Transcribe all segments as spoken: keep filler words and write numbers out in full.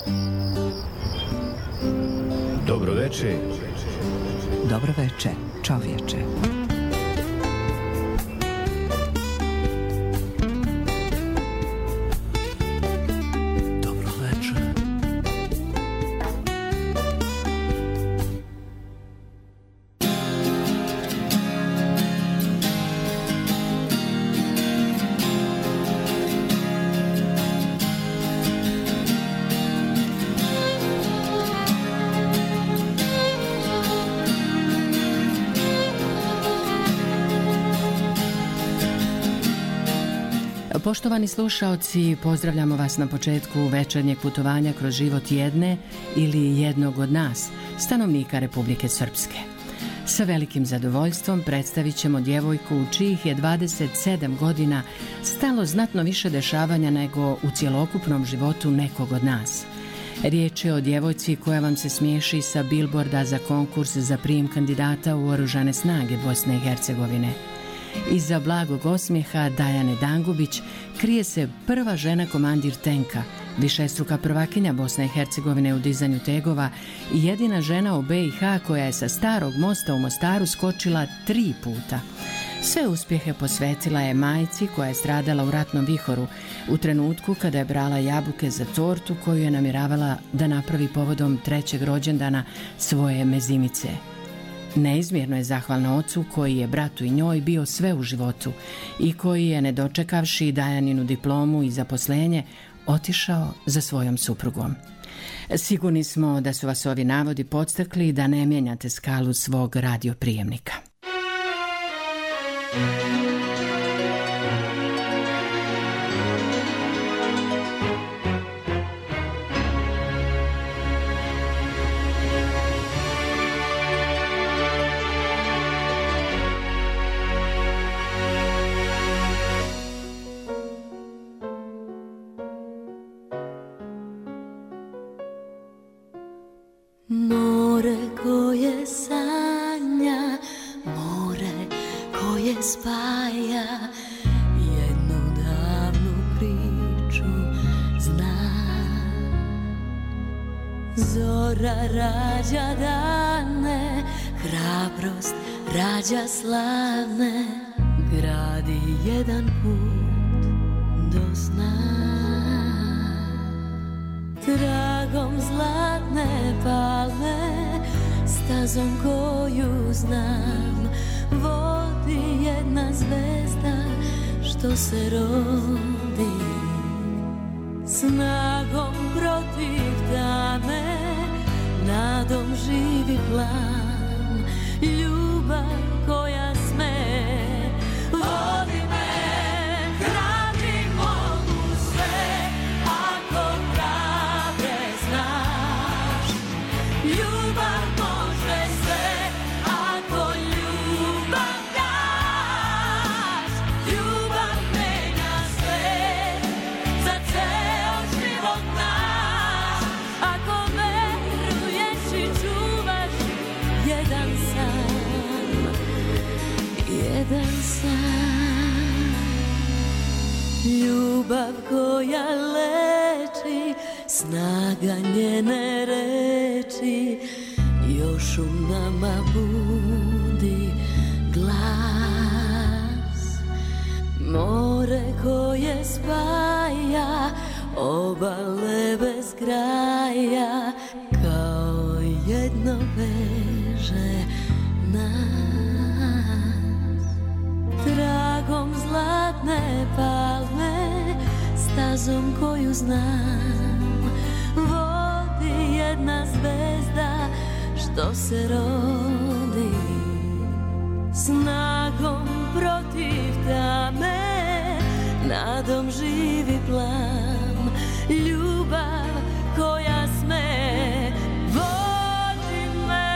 Dobro veče. Dobro veče, čovječe. Poštovani slušaoci, pozdravljamo vas na početku večernjeg putovanja kroz život jedne ili jednog od nas, stanovnika Republike Srpske. Sa velikim zadovoljstvom predstavit ćemo djevojku u čijih je dvadeset sedam godina stalo znatno više dešavanja nego u cjelokupnom životu nekog od nas. Riječ je o djevojci koja vam se smiješi sa bilborda za konkurs za prijem kandidata u Oružane snage Bosne i Hercegovine. Iza blagog osmijeha Dajane Dangubić krije se prva žena komandir tenka, višestruka prvakinja Bosne i Hercegovine u dizanju tegova i jedina žena u B i H koja je sa starog mosta u Mostaru skočila tri puta. Sve uspjehe posvetila je majci koja je stradala u ratnom vihoru u trenutku kada je brala jabuke za tortu koju je namjeravala da napravi povodom trećeg rođendana svoje mezimice. Neizmjerno je zahvalna ocu koji je bratu i njoj bio sve u životu i koji je, ne dočekavši Dajaninu diplomu i zaposlenje, otišao za svojom suprugom. Sigurni smo da su vas ovi navodi podstakli da ne mijenjate skalu svog radioprijemnika. More koje sanja, more koje spaja, jednu davnu priču zna. Zora rađa dane, hrabrost rađa slavne, gradi jedan put do sna. Tragom zlatne palme, stazom koju znam, vodi jedna zvezda što se rodi. Snagom protiv tame, nadom živi plan, ljubav koja sme, vodi me. Ljubav koja leči, snaga njene reči, još u nama budi glas. More koje spaja, obale bez kraja, kao jedno veže nas. Tragom zlatne palme, stazom koju znam, vodi jedna zvezda što se rodi. Snagom protiv tame, nadom živi plan, ljubav koja sme, vodi me.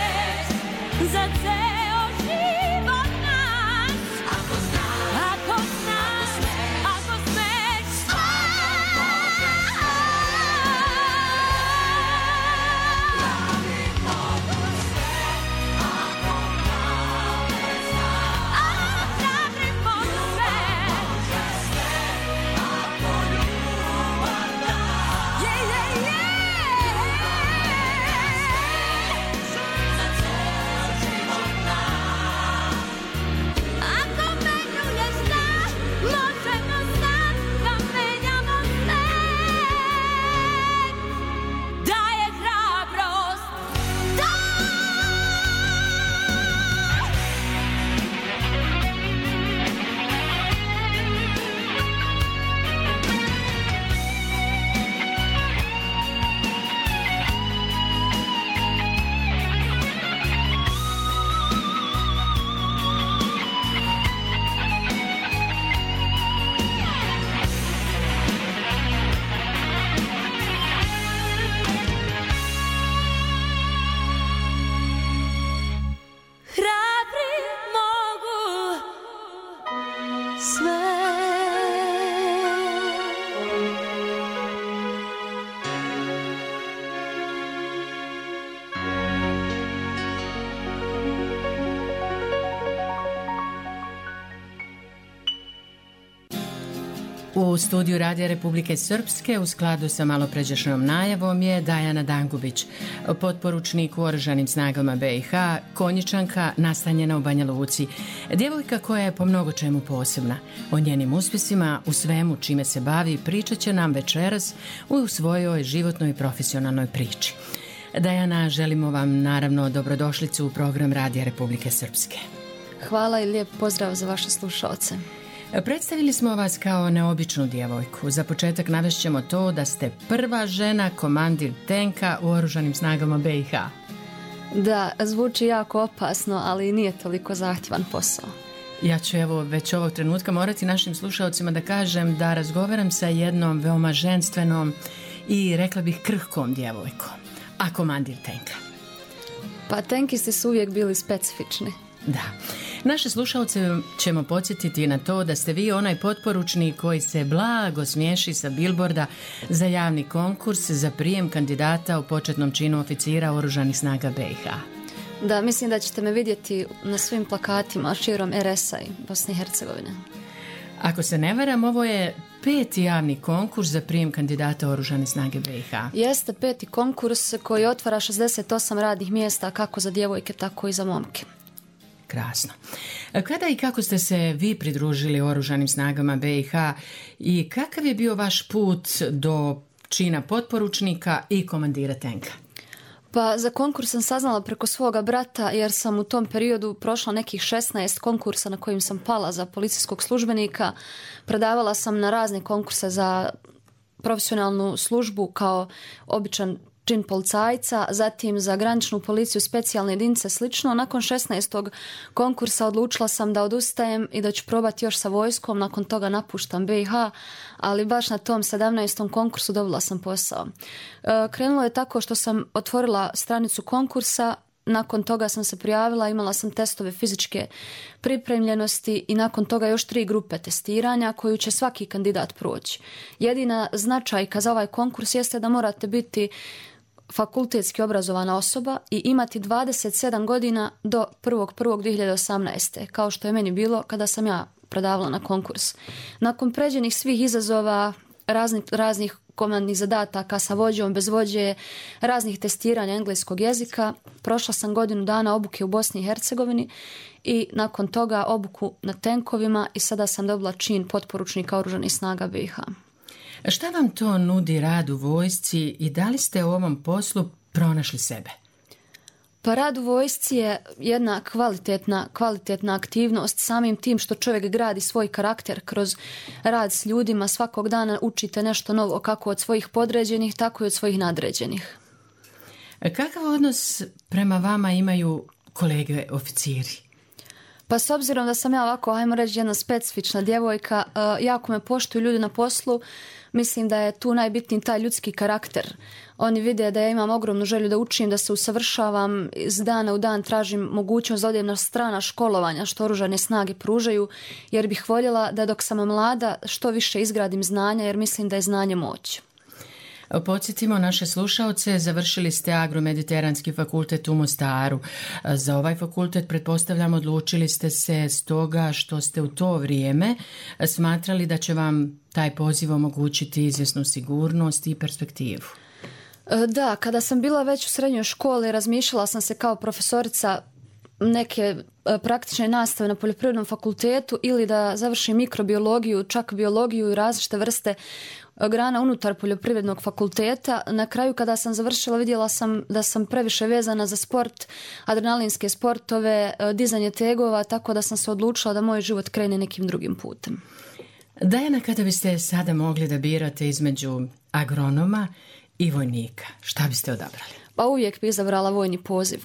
Za ceo život nas, ako znaš, ako sve. U studiju Radija Republike Srpske u skladu sa malopređašnjom najavom je Dajana Dangubić, potporučnik u Oružanim snagama be i ha, konjičanka nastanjena u Banja Luci. Djevojka koja je po mnogo čemu posebna. O njenim uspjesima, u svemu čime se bavi, pričat će nam večeras u svojoj životnoj i profesionalnoj priči. Dajana, želimo vam naravno dobrodošlicu u program Radija Republike Srpske. Hvala i lijep pozdrav za vaše slušalce. Predstavili smo vas kao neobičnu djevojku. Za početak navešćemo to da ste prva žena komandir tenka u Oružanim snagama be i ha. Da, zvuči jako opasno, ali nije toliko zahtjevan posao. Ja ću evo već ovog trenutka morati našim slušalcima da kažem da razgovaram sa jednom veoma ženstvenom i rekla bih krhkom djevojkom. A komandir tenka? Pa tenkisti su uvijek bili specifični. Da. Naše slušalce ćemo podsjetiti na to da ste vi onaj potporučnik koji se blago smiješi sa bilborda za javni konkurs za prijem kandidata u početnom činu oficira Oružanih snaga be i ha. Da, mislim da ćete me vidjeti na svim plakatima širom er es a i Bosne i Hercegovine. Ako se ne varam, ovo je peti javni konkurs za prijem kandidata Oružane snage be i ha. Jeste peti konkurs koji otvara šezdeset osam radnih mjesta kako za djevojke, tako i za momke. Krasno. Kada i kako ste se vi pridružili Oružanim snagama be i ha i kakav je bio vaš put do čina potporučnika i komandira tenka? Pa za konkurs sam saznala preko svoga brata jer sam u tom periodu prošla nekih šesnaest konkursa na kojim sam pala za policijskog službenika. Predavala sam na razne konkurse za profesionalnu službu kao običan čin policajca, zatim za graničnu policiju, specijalne jedinice, slično. Nakon šesnaestog konkursa odlučila sam da odustajem i da ću probati još sa vojskom, nakon toga napuštam be i ha, ali baš na tom sedamnaestom konkursu dobila sam posao. Krenulo je tako što sam otvorila stranicu konkursa, nakon toga sam se prijavila, imala sam testove fizičke pripremljenosti i nakon toga još tri grupe testiranja koju će svaki kandidat proći. Jedina značajka za ovaj konkurs jeste da morate biti fakultetski obrazovana osoba i imati dvadeset sedam godina do prvog prvog dvije hiljade osamnaeste. kao što je meni bilo kada sam ja predavala na konkurs. Nakon pređenih svih izazova, raznih, raznih komandnih zadataka sa vođom, bez vođe, raznih testiranja engleskog jezika, prošla sam godinu dana obuke u Bosni i Hercegovini i nakon toga obuku na tenkovima i sada sam dobila čin potporučnika Oružanih snaga be i ha. Šta vam to nudi rad u vojsci i da li ste u ovom poslu pronašli sebe? Pa rad u vojsci je jedna kvalitetna, kvalitetna aktivnost, samim tim što čovjek gradi svoj karakter kroz rad s ljudima, svakog dana učite nešto novo kako od svojih podređenih, tako i od svojih nadređenih. Kakav odnos prema vama imaju kolege oficiri? Pa s obzirom da sam ja ovako, ajmo reći, jedna specifična djevojka, jako me poštuju ljudi na poslu, mislim da je tu najbitniji taj ljudski karakter. Oni vide da ja imam ogromnu želju da učim, da se usavršavam, iz dana u dan tražim mogućnost da odem na strana školovanja što Oružane snage pružaju, jer bih voljela da dok sam mlada što više izgradim znanja, jer mislim da je znanje moć. Podsjetimo naše slušaoce, završili ste Agro-mediteranski fakultet u Mostaru. Za ovaj fakultet, pretpostavljam, odlučili ste se stoga što ste u to vrijeme smatrali da će vam taj poziv omogućiti izvjesnu sigurnost i perspektivu. Da, kada sam bila već u srednjoj školi, razmišljala sam se kao profesorica neke praktične nastave na poljoprivrednom fakultetu ili da završim mikrobiologiju, čak biologiju i različite vrste grana unutar poljoprivrednog fakulteta. Na kraju kada sam završila vidjela sam da sam previše vezana za sport, adrenalinske sportove, dizanje tegova, tako da sam se odlučila da moj život krene nekim drugim putem. Dajana, kada biste sada mogli da birate između agronoma i vojnika, šta biste odabrali? Pa uvijek bi izabrala vojni poziv.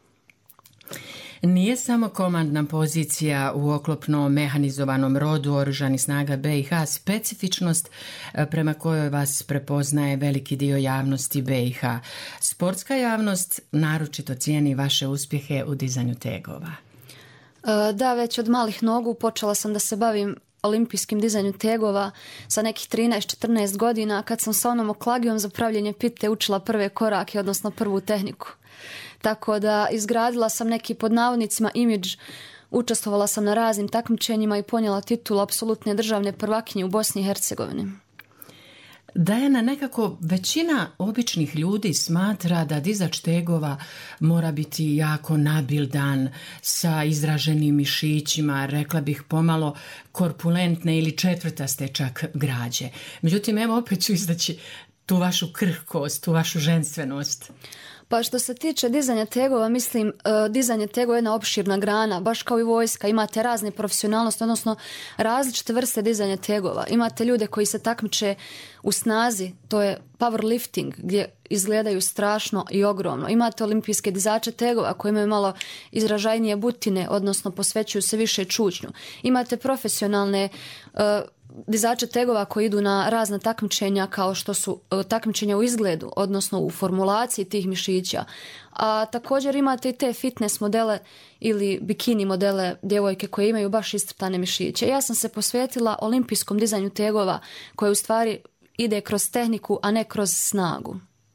Nije samo komandna pozicija u oklopno mehanizovanom rodu Oružanih snaga be i ha specifičnost prema kojoj vas prepoznaje veliki dio javnosti be i ha. Sportska javnost naročito cijeni vaše uspjehe u dizanju tegova. Da, već od malih nogu počela sam da se bavim olimpijskim dizanju tegova sa nekih trinaest četrnaest godina, kad sam sa onom oklagijom za pravljenje pite učila prve korake, odnosno prvu tehniku. Tako da izgradila sam neki pod navodnicima imidž, učestvovala sam na raznim takmičenjima i ponijela titulu apsolutne državne prvakinje u Bosni i Hercegovini. Dajana, nekako većina običnih ljudi smatra da dizač tegova mora biti jako nabildan, sa izraženim mišićima, rekla bih pomalo korpulentne ili četvrtaste čak građe. Međutim, evo opet ću izdaći tu vašu krhkost, tu vašu ženstvenost. Pa što se tiče dizanja tegova, mislim, dizanje tegova je jedna opširna grana, baš kao i vojska. Imate razne profesionalnosti, odnosno različite vrste dizanja tegova. Imate ljude koji se takmiče u snazi, to je powerlifting, gdje izgledaju strašno i ogromno. Imate olimpijske dizače tegova koji imaju malo izražajnije butine, odnosno posvećuju se više čučnju. Imate profesionalne uh, dizače tegova koji idu na razna takmičenja, kao što su takmičenja u izgledu, odnosno u formulaciji tih mišića. A također imate i te fitness modele ili bikini modele, djevojke koje imaju baš iscrtane mišiće. Ja sam se posvetila olimpijskom dizanju tegova koje u stvari ide kroz tehniku, a ne kroz snagu.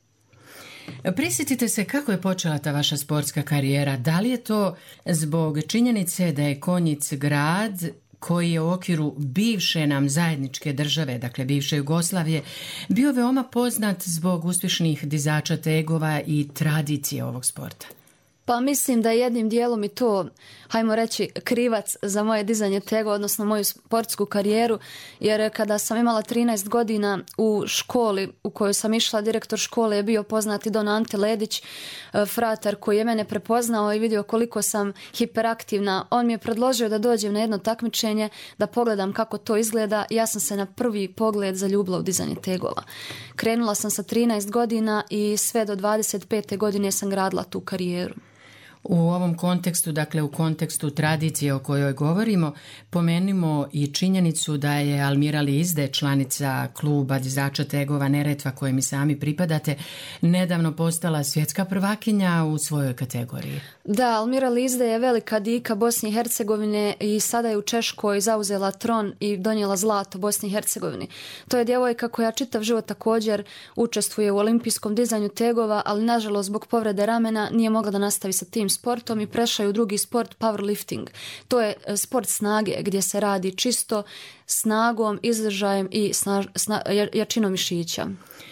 Prisjetite se kako je počela ta vaša sportska karijera. Da li je to zbog činjenice da je Konjic grad koji je u okviru bivše nam zajedničke države, dakle bivše Jugoslavije, bio veoma poznat zbog uspješnih dizača tegova i tradicije ovog sporta? Pa mislim da je jednim dijelom i to, hajmo reći, krivac za moje dizanje tegova, odnosno moju sportsku karijeru, jer kada sam imala trinaest godina u školi u kojoj sam išla, direktor škole je bio poznati Don Ante Ledić, fratar koji je mene prepoznao i vidio koliko sam hiperaktivna. On mi je predložio da dođem na jedno takmičenje, da pogledam kako to izgleda. Ja sam se na prvi pogled zaljubila u dizanje tegova. Krenula sam sa trinaest godina i sve do dvadeset pete godine sam gradila tu karijeru. U ovom kontekstu, dakle u kontekstu tradicije o kojoj govorimo, pomenimo i činjenicu da je Almira Lizde, članica kluba dizača tegova Neretva kojem i sami pripadate, nedavno postala svjetska prvakinja u svojoj kategoriji. Da, Almira Lizde je velika dika Bosne i Hercegovine i sada je u Češkoj zauzela tron i donijela zlato Bosni i Hercegovini. To je djevojka koja čitav život također učestvuje u olimpijskom dizanju tegova, ali nažalost zbog povrede ramena nije mogla da nastavi sa tim sportom i prešla je u drugi sport, powerlifting. To je sport snage gdje se radi čisto snagom, izdržajem i snaž, sna, jačinom mišića.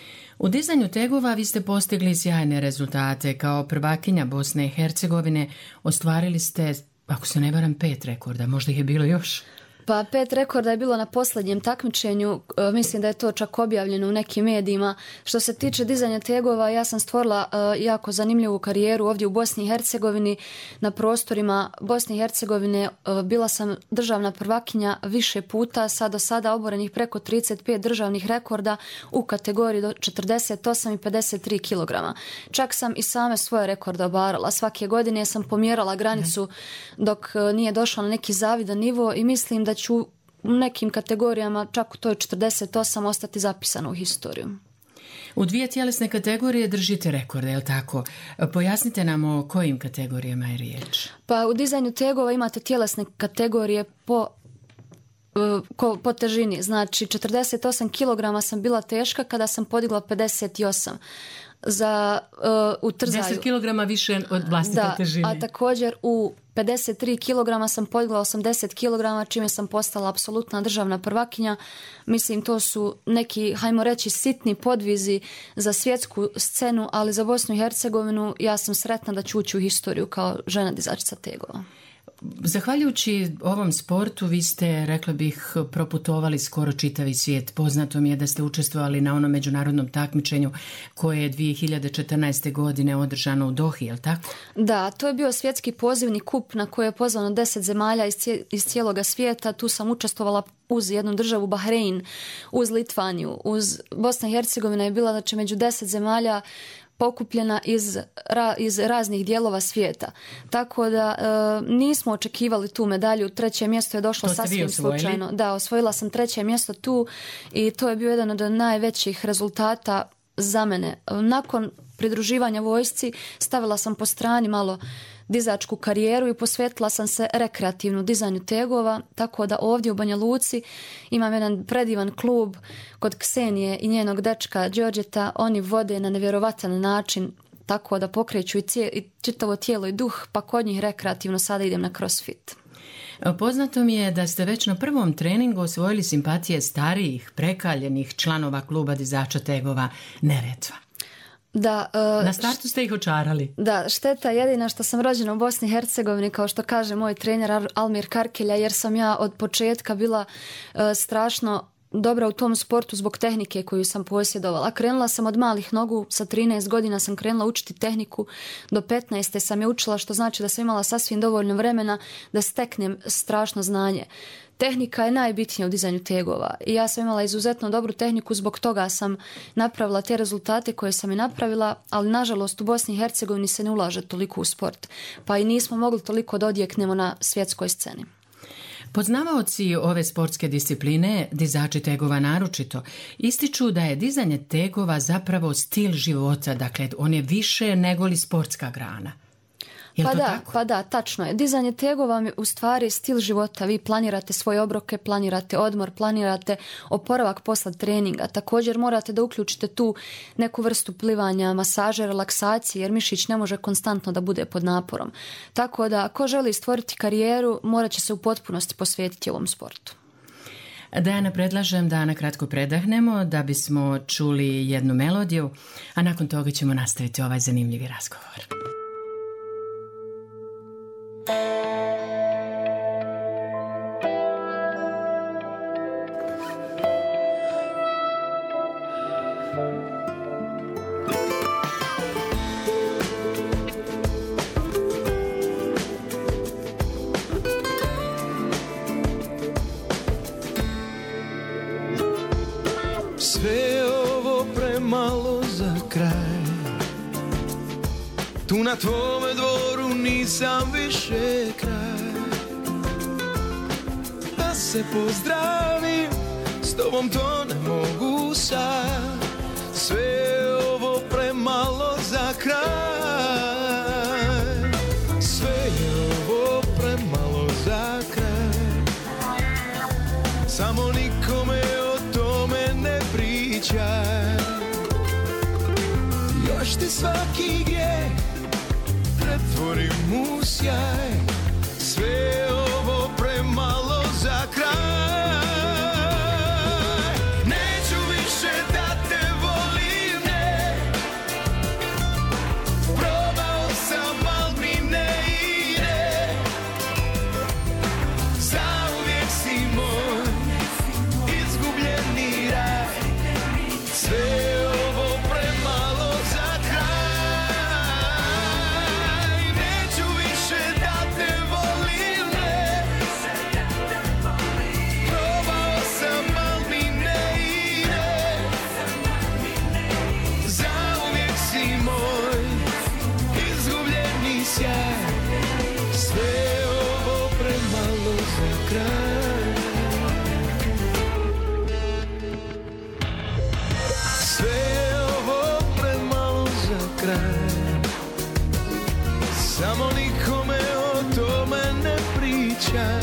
U dizanju tegova vi ste postigli sjajne rezultate. Kao prvakinja Bosne i Hercegovine ostvarili ste, ako se ne varam, pet rekorda, možda ih je bilo još. Pa pet rekorda je bilo na posljednjem takmičenju, mislim da je to čak objavljeno u nekim medijima. Što se tiče dizanja tegova, ja sam stvorila uh, jako zanimljivu karijeru ovdje u Bosni i Hercegovini, na prostorima Bosne i Hercegovine. Uh, bila sam državna prvakinja više puta, sad do sada oborenih preko trideset pet državnih rekorda u kategoriji do četrdeset osam i pedeset tri kilograma. Čak sam i same svoje rekorde obarala. Svake godine sam pomjerala granicu dok uh, nije došla na neki zavidan nivo i mislim da ću u nekim kategorijama, čak u toj četrdeset osam, ostati zapisano u historiju. U dvije tjelesne kategorije držite rekorde, je li tako? Pojasnite nam o kojim kategorijama je riječ. Pa u dizanju tegova imate tjelesne kategorije po Ko, po težini. Znači četrdeset osam kilograma sam bila teška kada sam podigla pedeset osam za uh, u trzaju. deset kilograma više od vlastite da, težine. A također u pedeset tri kilograma sam podigla osamdeset kilograma, čime sam postala apsolutna državna prvakinja. Mislim, to su neki, hajmo reći, sitni podvizi za svjetsku scenu, ali za Bosnu i Hercegovinu ja sam sretna da ću ući u historiju kao žena dizačica tegova. Zahvaljujući ovom sportu vi ste, rekla bih, proputovali skoro čitavi svijet. Poznato mi je da ste učestvovali na onom međunarodnom takmičenju koje je dvije hiljade četrnaeste. godine održano u Dohi, je li tako? Da, to je bio svjetski pozivni kup na koji je pozvano deset zemalja iz, cije, iz cijeloga svijeta. Tu sam učestvovala uz jednu državu, Bahrein, uz Litvaniju, uz Bosna i Hercegovina je bila, znači, među deset zemalja pokupljena iz, ra, iz raznih dijelova svijeta. Tako da e, nismo očekivali tu medalju. Treće mjesto je došlo sasvim slučajno. Da, osvojila sam treće mjesto tu i to je bio jedan od najvećih rezultata za mene. Nakon pridruživanja vojsci stavila sam po strani malo dizačku karijeru i posvetila sam se rekreativnu dizanju tegova, tako da ovdje u Banja Luci imam jedan predivan klub kod Ksenije i njenog dečka Đorđeta. Oni vode na nevjerovatan način, tako da pokreću i, cije, i čitavo tijelo i duh, pa kod njih rekreativno sada idem na crossfit. Poznato mi je da ste već na prvom treningu osvojili simpatije starijih, prekaljenih članova kluba dizača tegova Neretva. Da, uh, na startu ste ih očarali. Da, šteta jedina što sam rođena u Bosni i Hercegovini, kao što kaže moj trener Almir Karkelja, jer sam ja od početka bila uh, strašno dobra u tom sportu zbog tehnike koju sam posjedovala. Krenula sam od malih nogu, sa trinaest godina sam krenula učiti tehniku, do petnaeste sam je učila, što znači da sam imala sasvim dovoljno vremena da steknem strašno znanje. Tehnika je najbitnija u dizanju tegova i ja sam imala izuzetno dobru tehniku, zbog toga sam napravila te rezultate koje sam i napravila, ali nažalost u Bosni i Hercegovini se ne ulaže toliko u sport, pa i nismo mogli toliko da odjeknemo na svjetskoj sceni. Poznavaoci ove sportske discipline, dizači tegova naročito, ističu da je dizanje tegova zapravo stil života, dakle on je više nego li sportska grana. Pa da, tako? pa da, tačno je. Dizanje tegova je u stvari stil života. Vi planirate svoje obroke, planirate odmor, planirate oporavak posle treninga. Također morate da uključite tu neku vrstu plivanja, masaže, relaksacije, jer mišić ne može konstantno da bude pod naporom. Tako da, ko želi stvoriti karijeru, morat će se u potpunosti posvetiti ovom sportu. Dajana, predlažem da nakratko predahnemo da bismo čuli jednu melodiju, a nakon toga ćemo nastaviti ovaj zanimljivi razgovor. Sve ovo premalo za kraj, tu na tvome dvoru nisam više kraj. Da se pozdravim, s tobom to ne mogu sad. Sve ovo premalo za kraj, sve je ovo premalo za kraj. Samo nikome o tome ne pričaj. Još ti svaki grijeh pretvorim u sjaj. Sve ovo premalo za kraj. Neću više da te volim, ne. Probao sam, al mi ne ide. Zauvijek si moj izgubljeni raj. Sve ovo premalo za kraj. Neću više da te volim, ne. Probao sam, al mi ne ide. Zauvijek si moj izgubljeni sjaj. Sve ovo premalo za kraj. Sve ovo premalo za kraj. Samo nikome o tome ne pričaj.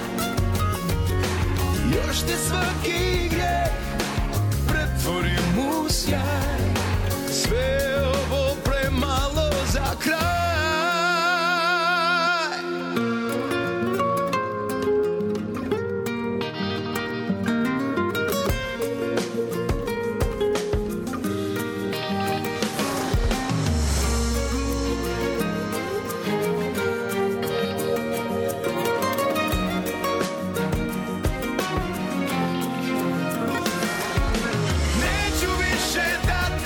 Još te svaki grijeh pretvorim u sjaj. Sve ovo premalo za kraj. Neću više da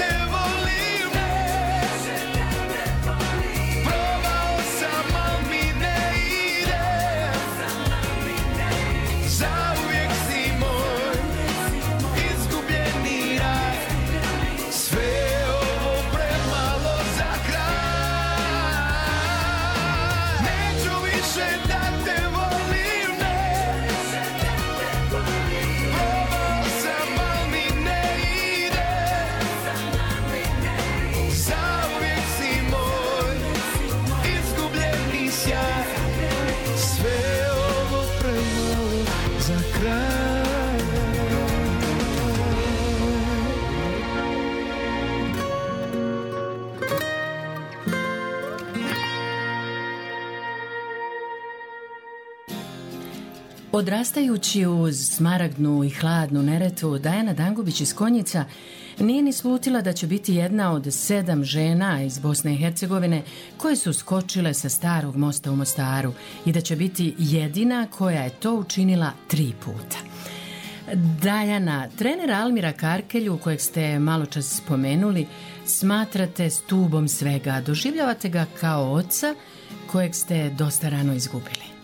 Odrastajući uz smaragdnu i hladnu Neretvu, Dajana Dangubić iz Konjica nije ni slutila da će biti jedna od sedam žena iz Bosne i Hercegovine koje su skočile sa starog mosta u Mostaru i da će biti jedina koja je to učinila tri puta. Dajana, trenera Almira Karkelju, kojeg ste malo čas spomenuli, smatrate stubom svega. Doživljavate ga kao oca kojeg ste dosta rano izgubili.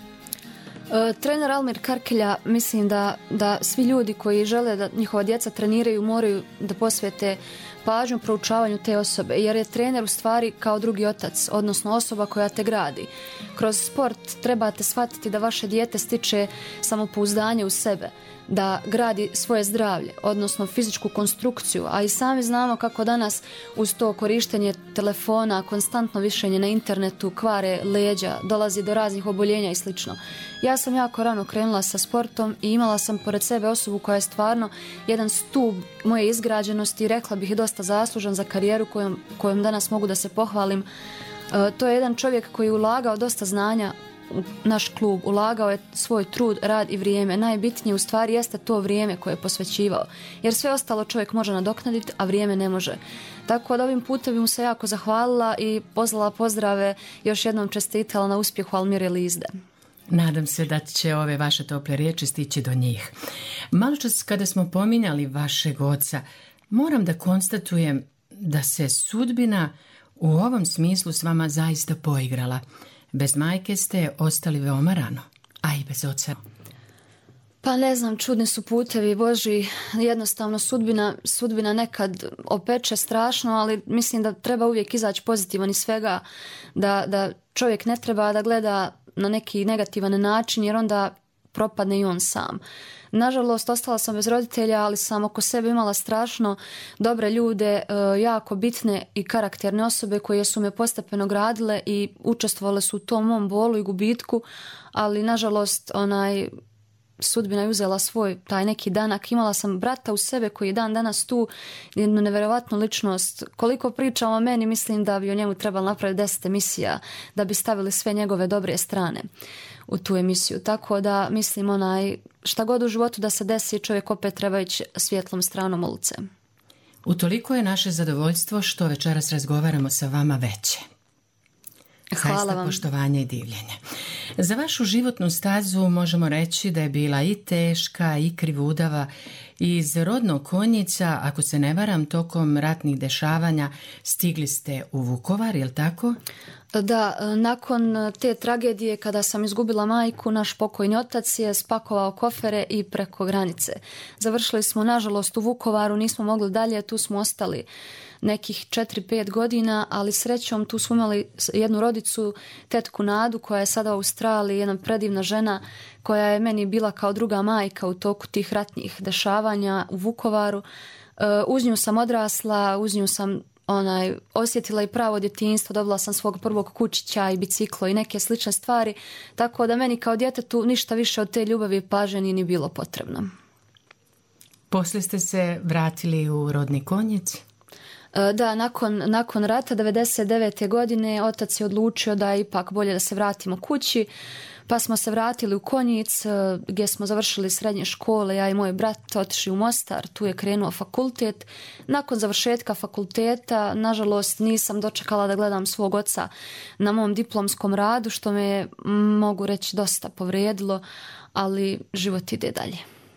E, trener Almir Karkelja, mislim da, da svi ljudi koji žele da njihova djeca treniraju moraju da posvete pažnju proučavanju te osobe, jer je trener u stvari kao drugi otac, odnosno osoba koja te gradi. Kroz sport trebate shvatiti da vaše dijete stiče samopouzdanje u sebe, da gradi svoje zdravlje, odnosno fizičku konstrukciju, a i sami znamo kako danas uz to korištenje telefona, konstantno višenje na internetu, kvare leđa, dolazi do raznih oboljenja i slično. Ja sam jako rano krenula sa sportom i imala sam pored sebe osobu koja je stvarno jedan stup moje izgrađenosti i rekla bih i dosta zaslužan za karijeru kojom, kojom danas mogu da se pohvalim. E, to je jedan čovjek koji je ulagao dosta znanja u naš klub, ulagao je svoj trud, rad i vrijeme. Najbitnije u stvari jeste to vrijeme koje je posvećivao, jer sve ostalo čovjek može nadoknaditi, a vrijeme ne može. Tako da ovim putem bi mu se jako zahvalila i poslala pozdrave, još jednom čestitala na uspjehu Almire Lizde. Nadam se da će ove vaše tople riječi stići do njih. Malo čas kada smo pominjali vašeg oca, moram da konstatujem da se sudbina u ovom smislu s vama zaista poigrala. Bez majke ste ostali veoma rano, a i bez oca. Pa ne znam, čudni su putevi Božji, jednostavno sudbina, sudbina nekad opeče strašno, ali mislim da treba uvijek izaći pozitivan iz svega, da, da čovjek ne treba da gleda na neki negativan način, jer onda propadne i on sam. Nažalost, ostala sam bez roditelja, ali sam oko sebe imala strašno dobre ljude, jako bitne i karakterne osobe koje su me postepeno gradile i učestvovale su u tom mom bolu i gubitku, ali nažalost onaj sudbina je uzela svoj taj neki danak. Imala sam brata u sebe koji je dan danas tu, jednu nevjerovatnu ličnost. Koliko pričam o meni, mislim da bi o njemu trebalo napraviti deset emisija da bi stavili sve njegove dobre strane u tu emisiju. Tako da mislim onaj, šta god u životu da se desi, čovjek opet treba ići svjetlom stranom ulice. Utoliko je naše zadovoljstvo što večeras razgovaramo sa vama veće. Hvala Zaista vam. Poštovanje i divljenje. Za vašu životnu stazu možemo reći da je bila i teška i krivudava. Iz rodnog Konjica, ako se ne varam, tokom ratnih dešavanja stigli ste u Vukovar, je li tako? Da, nakon te tragedije kada sam izgubila majku, naš pokojni otac je spakovao kofere i preko granice. Završili smo nažalost u Vukovaru, nismo mogli dalje, tu smo ostali nekih četiri pet godina, ali srećom tu smo imali jednu rodicu, tetku Nadu, koja je sada u Australiji, jedna predivna žena koja je meni bila kao druga majka u toku tih ratnih dešavanja u Vukovaru. Uz nju sam odrasla, uz nju sam onaj, osjetila i pravo djetinjstvo, dobila sam svog prvog kućića i biciklo i neke slične stvari, tako da meni kao djetetu ništa više od te ljubavi i pažnje nije ni bilo potrebno. Poslije ste se vratili u rodni Konjic? Da, nakon, nakon rata devedeset devete godine otac je odlučio da je ipak bolje da se vratimo kući, pa smo se vratili u Konjic gdje smo završili srednje škole, ja i moj brat otišli u Mostar, tu je krenuo fakultet. Nakon završetka fakulteta, nažalost, nisam dočekala da gledam svog oca na mom diplomskom radu, što me je, mogu reći, dosta povrijedilo, ali život ide dalje.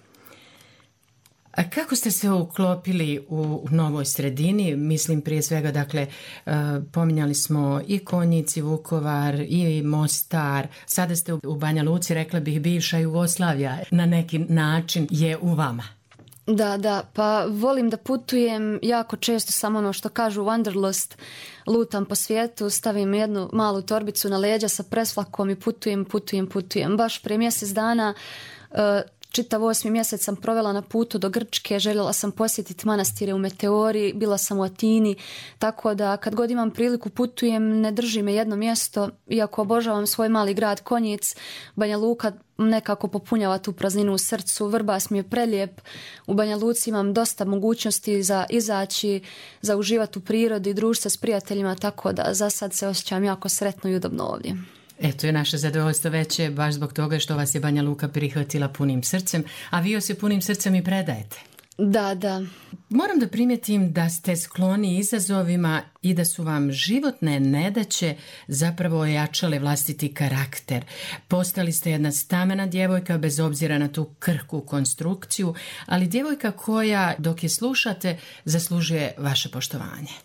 A kako ste se uklopili u novoj sredini? Mislim prije svega, dakle, pominjali smo i Konjic, i Vukovar, i Mostar. Sada ste u Banja Luci, rekla bih, bivša Jugoslavija na neki način je u vama. Da, da, pa volim da putujem, jako često sam ono što kažu Wanderlust, lutam po svijetu, stavim jednu malu torbicu na leđa sa presvlakom i putujem, putujem, putujem. Baš prije mjesec dana uh, čitav osmi mjesec sam provela na putu do Grčke, željela sam posjetiti manastire u Meteori, bila sam u Atini, tako da kad god imam priliku putujem, ne drži me jedno mjesto, iako obožavam svoj mali grad Konjic, Banja Luka nekako popunjava tu prazninu u srcu, Vrbas mi je prelijep, u Banja Luci imam dosta mogućnosti za izaći, za uživati u prirodi, družiti se s prijateljima, tako da za sad se osjećam jako sretno i udobno ovdje. Eto je naše zadovoljstvo veće baš zbog toga što vas je Banja Luka prihvatila punim srcem, a vi joj se punim srcem i predajete. Da, da. Moram da primijetim da ste skloni izazovima i da su vam životne nedaće zapravo ojačale vlastiti karakter. Postali ste jedna stamena djevojka bez obzira na tu krhku konstrukciju, ali djevojka koja, dok je slušate, zaslužuje vaše poštovanje.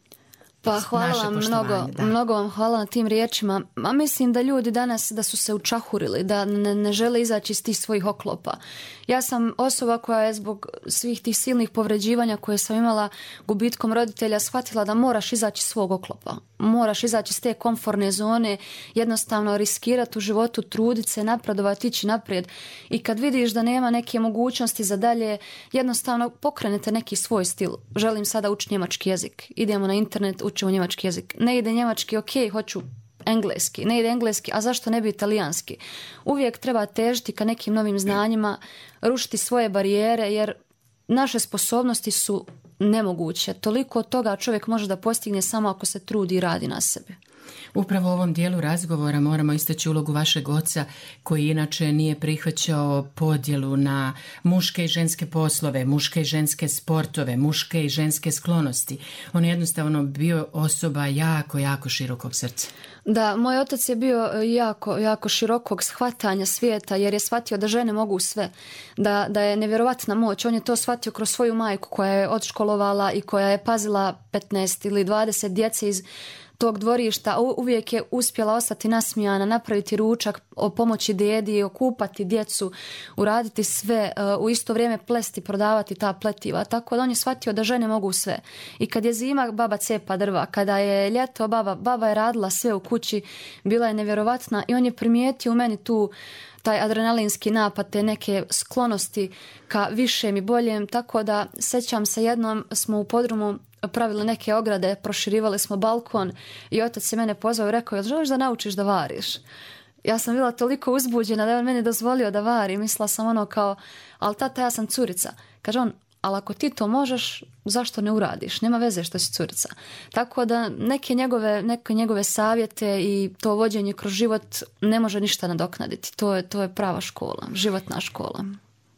Pa hvala vam mnogo, da. mnogo vam hvala na tim riječima. A mislim da ljudi danas da su se učahurili, da ne, ne žele izaći iz tih svojih oklopa. Ja sam osoba koja je zbog svih tih silnih povređivanja koje sam imala gubitkom roditelja shvatila da moraš izaći iz svog oklopa. Moraš izaći iz te komfortne zone, jednostavno riskirati u životu, truditi se, napredovati, ići naprijed. I kad vidiš da nema neke mogućnosti za dalje, jednostavno pokrenete neki svoj stil. Želim sada učiti njemački jezik. Idemo na internet, učimo njemački jezik. Ne ide njemački, ok, hoću engleski. Ne ide engleski, a zašto ne bi italijanski? Uvijek treba težiti ka nekim novim znanjima, rušiti svoje barijere, jer naše sposobnosti su nemoguće. Toliko od toga čovjek može da postigne samo ako se trudi i radi na sebi. Upravo u ovom dijelu razgovora moramo istaći ulogu vašeg oca, koji inače nije prihvaćao podjelu na muške i ženske poslove, muške i ženske sportove, muške i ženske sklonosti. On je jednostavno bio osoba jako, jako širokog srca. Da, moj otac je bio jako, jako širokog shvatanja svijeta, jer je shvatio da žene mogu sve, da, da je nevjerovatna moć. On je to shvatio kroz svoju majku koja je odškolovala i koja je pazila petnaest ili dvadeset djece iz tog dvorišta. Uvijek je uspjela ostati nasmijana, napraviti ručak, pomoći dedi, okupati djecu, uraditi sve, u isto vrijeme plesti, prodavati ta pletiva. Tako da on je shvatio da žene mogu sve. I kad je zima, baba cepa drva. Kada je ljeto, baba, baba je radila sve u kući, bila je nevjerovatna i on je primijetio u meni tu taj adrenalinski napad, te neke sklonosti ka višem i boljem. Tako da, sjećam se, jednom smo u podrumu pravili neke ograde, proširivali smo balkon i otac se mene pozvao i rekao, jel želiš da naučiš da variš? Ja sam bila toliko uzbuđena da je on meni dozvolio da vari. Mislila sam ono kao, ali tata, ja sam curica. Kaže on, ali ako ti to možeš, zašto ne uradiš? Nema veze što si curica. Tako da neke njegove, neke njegove savjete i to vođenje kroz život ne može ništa nadoknaditi. To je, to je prava škola, životna škola.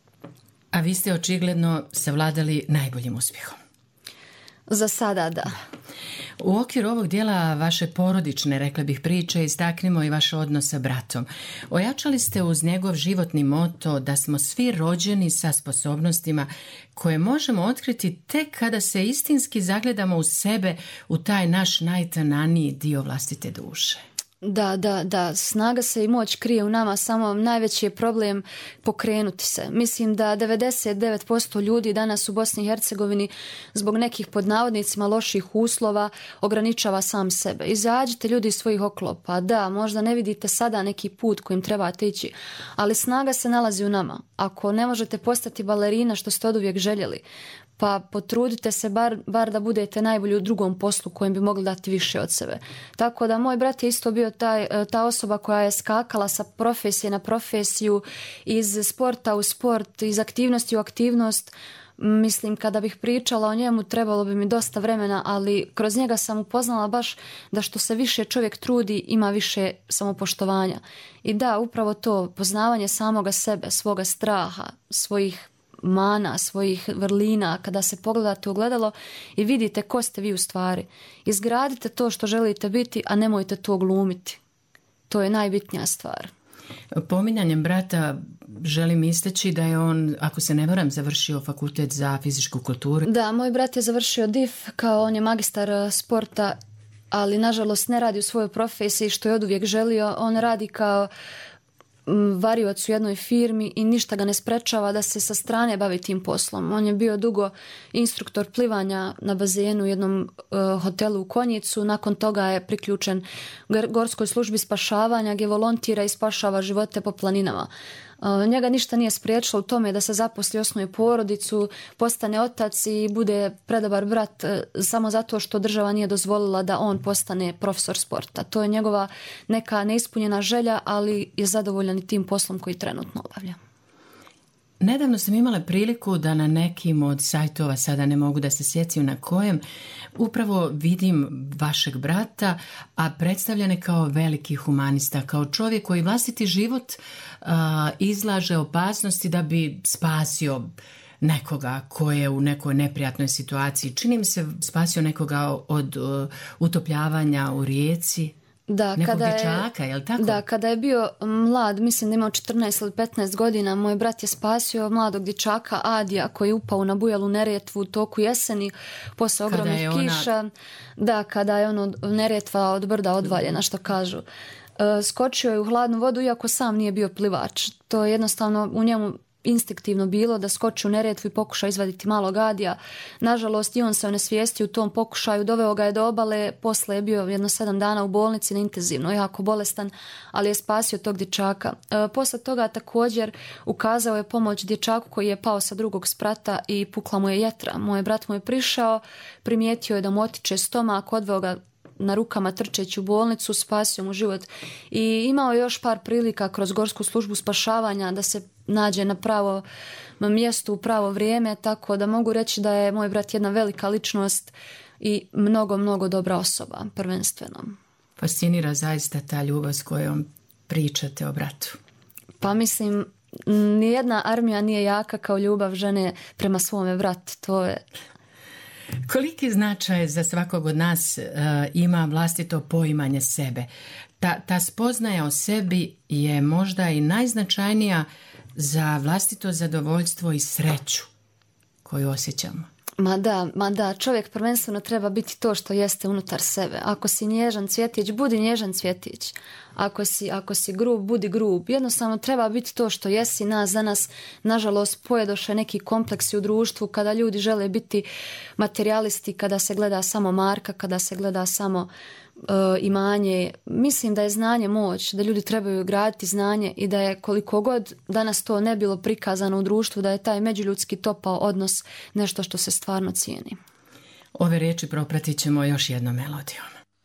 A vi ste očigledno savladali najboljim uspjehom. Za sada, da. U okviru ovog dijela vaše porodične, rekla bih, priče istaknimo i vaš odnos sa bratom. Ojačali ste uz njegov životni moto da smo svi rođeni sa sposobnostima koje možemo otkriti tek kada se istinski zagledamo u sebe, u taj naš najtananiji dio vlastite duše. Da, da, da. Snaga se i moć krije u nama, samo najveći je problem pokrenuti se. Mislim da devedeset devet posto ljudi danas u Bosni i Hercegovini zbog nekih pod navodnicima loših uslova ograničava sam sebe. Izađite ljudi iz svojih oklopa. Da, možda ne vidite sada neki put kojim trebate ići, ali snaga se nalazi u nama. Ako ne možete postati balerina što ste oduvijek željeli, pa potrudite se bar, bar da budete najbolji u drugom poslu kojem bi mogli dati više od sebe. Tako da moj brat je isto bio taj, ta osoba koja je skakala sa profesije na profesiju, iz sporta u sport, iz aktivnosti u aktivnost. Mislim, kada bih pričala o njemu trebalo bi mi dosta vremena, ali kroz njega sam upoznala baš da što se više čovjek trudi ima više samopoštovanja. I da, upravo to, poznavanje samoga sebe, svoga straha, svojih mana, svojih vrlina, kada se pogledate u ogledalo i vidite ko ste vi u stvari. Izgradite to što želite biti, a nemojte to glumiti. To je najbitnija stvar. Pominjanjem brata želim istaći da je on, ako se ne varam, završio fakultet za fizičku kulturu. Da, moj brat je završio D I F, kao on je magistar sporta, ali nažalost ne radi u svojoj profesiji što je oduvijek želio. On radi kao varioc u jednoj firmi i ništa ga ne sprečava da se sa strane bavi tim poslom. On je bio dugo instruktor plivanja na bazenu u jednom uh, hotelu u Konjicu. Nakon toga je priključen gorskoj službi spašavanja gdje volontira i spašava živote po planinama. Uh, njega ništa nije spriječilo u tome da se zaposli, osnuje porodicu, postane otac i bude predobar brat uh, samo zato što država nije dozvolila da on postane profesor sporta. To je njegova neka neispunjena želja, ali je zadovoljan i tim poslom koji trenutno obavlja. Nedavno sam imala priliku da na nekim od sajtova, sada ne mogu da se sjetim na kojem, upravo vidim vašeg brata, a predstavljen je kao veliki humanista, kao čovjek koji vlastiti život uh, izlaže opasnosti da bi spasio nekoga ko je u nekoj neprijatnoj situaciji. Čini mi se spasio nekoga od uh, utopljavanja u rijeci. Da, nekog kada dječaka, je, je li tako? Da, kada je bio mlad, mislim da imao četrnaest ili petnaest godina, moj brat je spasio mladog dječaka Adija koji je upao na bujalu Neretvu u toku jeseni posle ogromnih kiša. Ona... Da, kada je ono Neretva od brda odvaljena, što kažu. E, skočio je u hladnu vodu iako sam nije bio plivač. To je jednostavno u njemu instinktivno bilo da skoči u Neretvu i pokuša izvaditi malog Adija. Nažalost, i on se onesvijestio u tom pokušaju, doveo ga je do obale, posle je bio jedno sedam dana u bolnici na intenzivno, jako bolestan, ali je spasio tog dječaka. E, posle toga također ukazao je pomoć dječaku koji je pao sa drugog sprata i pukla mu je jetra. Moj brat mu je prišao, primijetio je da mu otiče stomak, odveo ga na rukama trčeći u bolnicu, spasio mu život i imao je još par prilika kroz gorsku službu spašavanja da se nađe na pravo mjestu u pravo vrijeme, tako da mogu reći da je moj brat jedna velika ličnost i mnogo, mnogo dobra osoba, prvenstveno. Fascinira zaista ta ljubav s kojom pričate o bratu. Pa mislim, nijedna armija nije jaka kao ljubav žene prema svome bratu, to je... Koliki značaj za svakog od nas uh, ima vlastito poimanje sebe? Ta, ta spoznaja o sebi je možda i najznačajnija za vlastito zadovoljstvo i sreću koju osjećamo. Ma da, ma da, čovjek prvenstveno treba biti to što jeste unutar sebe. Ako si nježan cvjetić, budi nježan cvjetić. Ako si, ako si grub, budi grub. Jednostavno treba biti to što jesi. Nas danas, nažalost, pojedoše neki kompleksi u društvu kada ljudi žele biti materijalisti, kada se gleda samo marka, kada se gleda samo uh, imanje. Mislim da je znanje moć, da ljudi trebaju graditi znanje i da je koliko god danas to ne bilo prikazano u društvu, da je taj međuljudski topao odnos nešto što se stvarno cijeni. Ove riječi propratit ćemo još jednom melodijom.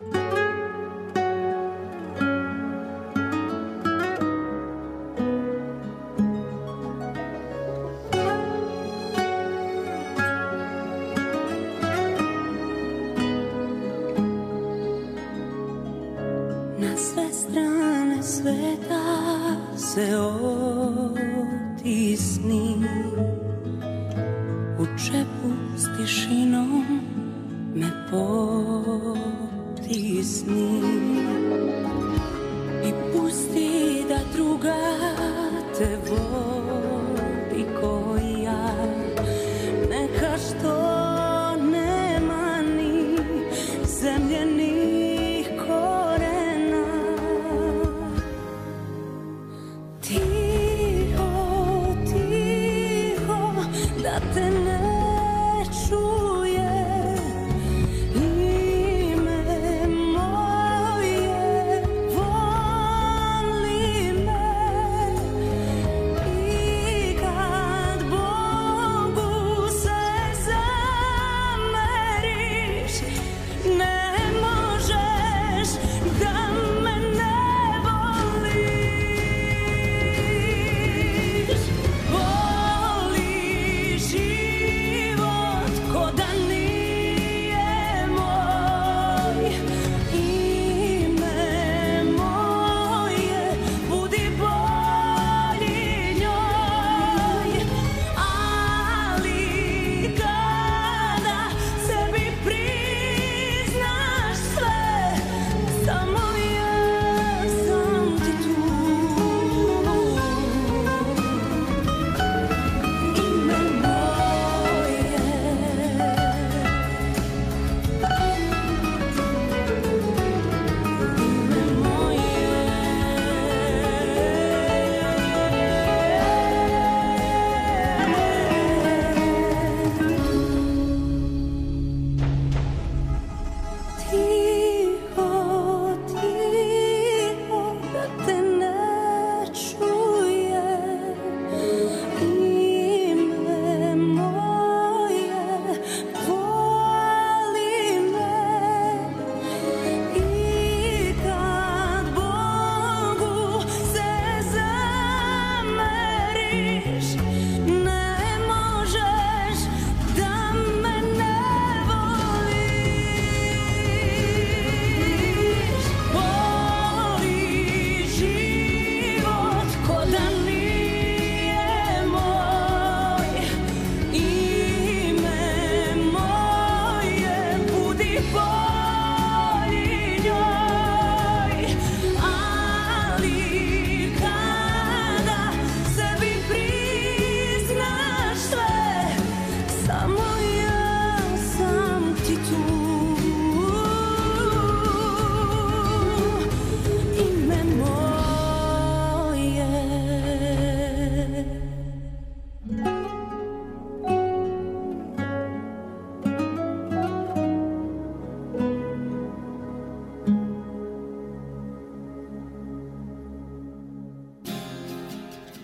Se otisni u čepu s tišinom me potisni i pusti da druga te voli ko ja, neka što nema ni zemlje ni korena. Tiho, tiho, da te ne čuje ime moje, voli me i kad Bogu se zameriš, ne možeš da me ne voliš. Voliš i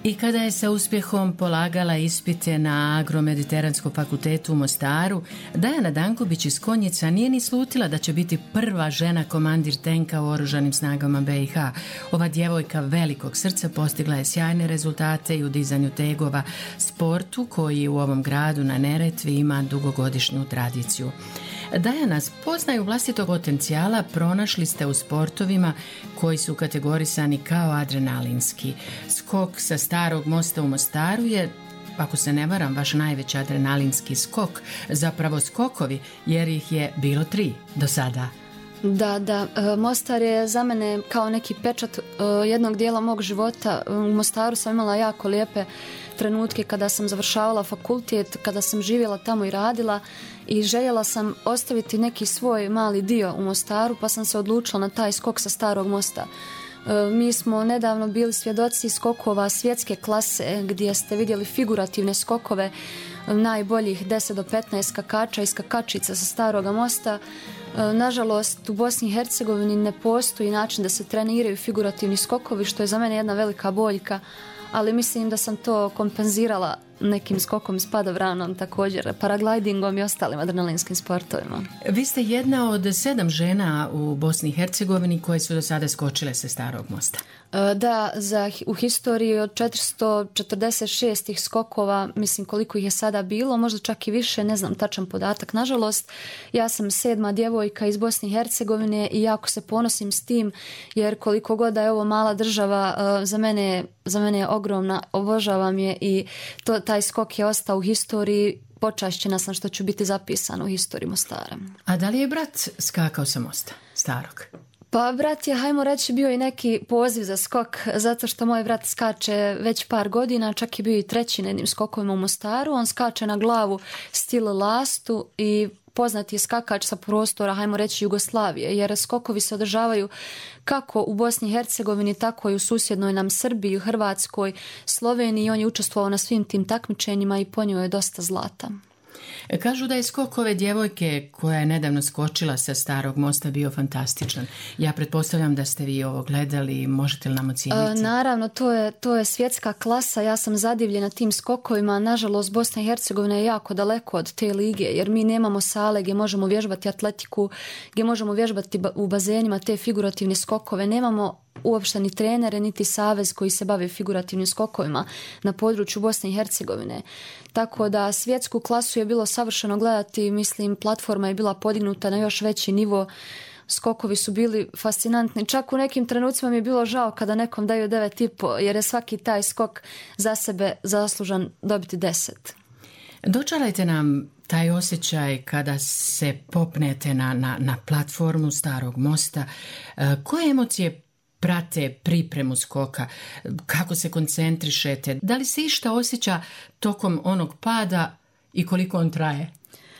I kada je sa uspjehom polagala ispite na Agro-mediteranskom fakultetu u Mostaru, Dajana Dankobić iz Konjica nije ni slutila da će biti prva žena komandir tenka u oružanim snagama be i ha. Ova djevojka velikog srca postigla je sjajne rezultate i u dizanju tegova, sportu koji u ovom gradu na Neretvi ima dugogodišnju tradiciju. Dajana, spoznaju vlastitog potencijala pronašli ste u sportovima koji su kategorisani kao adrenalinski. Skok sa Starog mosta u Mostaru je, ako se ne varam, vaš najveći adrenalinski skok, zapravo skokovi, jer ih je bilo tri do sada. Da, da. Mostar je za mene kao neki pečat jednog dijela mog života. U Mostaru sam imala jako lijepe trenutke kada sam završavala fakultet, kada sam živjela tamo i radila i željela sam ostaviti neki svoj mali dio u Mostaru, pa sam se odlučila na taj skok sa Starog mosta. Mi smo nedavno bili svjedoci skokova svjetske klase gdje ste vidjeli figurativne skokove najboljih deset do petnaest skakača i skakačica sa Starog mosta. Nažalost, u Bosni i Hercegovini ne postoji način da se treniraju figurativni skokovi, što je za mene jedna velika boljka, ali mislim da sam to kompenzirala nekim skokom s padobranom, također paraglidingom i ostalim adrenalinskim sportovima. Vi ste jedna od sedam žena u Bosni i Hercegovini koje su do sada skočile sa Starog mosta. Da, za, u historiji od četiristo četrdeset šest skokova, mislim koliko ih je sada bilo, možda čak i više, ne znam tačan podatak. Nažalost, ja sam sedma djevojka iz Bosne i Hercegovine i jako se ponosim s tim, jer koliko god da je ovo mala država, za mene, za mene je ogromna, obožavam je i to, taj skok je ostao u historiji. Počašćena sam što ću biti zapisana u historiji Mostara. A da li je brat skakao sa mosta Starog? Pa brat je, hajmo reći, bio i neki poziv za skok, zato što moj brat skače već par godina, čak je bio i treći na jednim skokovima u Mostaru. On skače na glavu stil lastu i poznati je skakač sa prostora, hajmo reći, Jugoslavije, jer skokovi se održavaju kako u Bosni i Hercegovini, tako i u susjednoj nam Srbiji, u Hrvatskoj, Sloveniji. On je učestvovao na svim tim takmičenjima i ponio je dosta zlata. Kažu da je skok ove djevojke koja je nedavno skočila sa Starog mosta bio fantastičan. Ja pretpostavljam da ste vi ovo gledali, možete li nam ocijeniti? E, naravno, to je, to je svjetska klasa, ja sam zadivljena tim skokovima. Nažalost, Bosna i Hercegovina je jako daleko od te lige, jer mi nemamo sale gdje možemo vježbati atletiku, gdje možemo vježbati u bazenima te figurativne skokove. Nemamo uopšte ni trenere, niti savez koji se bave figurativnim skokovima na području Bosne i Hercegovine. Tako da svjetsku klasu je bilo savršeno gledati, mislim, platforma je bila podignuta na još veći nivo, skokovi su bili fascinantni. Čak u nekim trenucima mi je bilo žao kada nekom daju devet i po, jer je svaki taj skok za sebe zaslužan dobiti deset. Dočarajte nam taj osjećaj kada se popnete na, na, na platformu Starog mosta. Koje emocije prate pripremu skoka, kako se koncentrišete, da li se išta osjeća tokom onog pada i koliko on traje?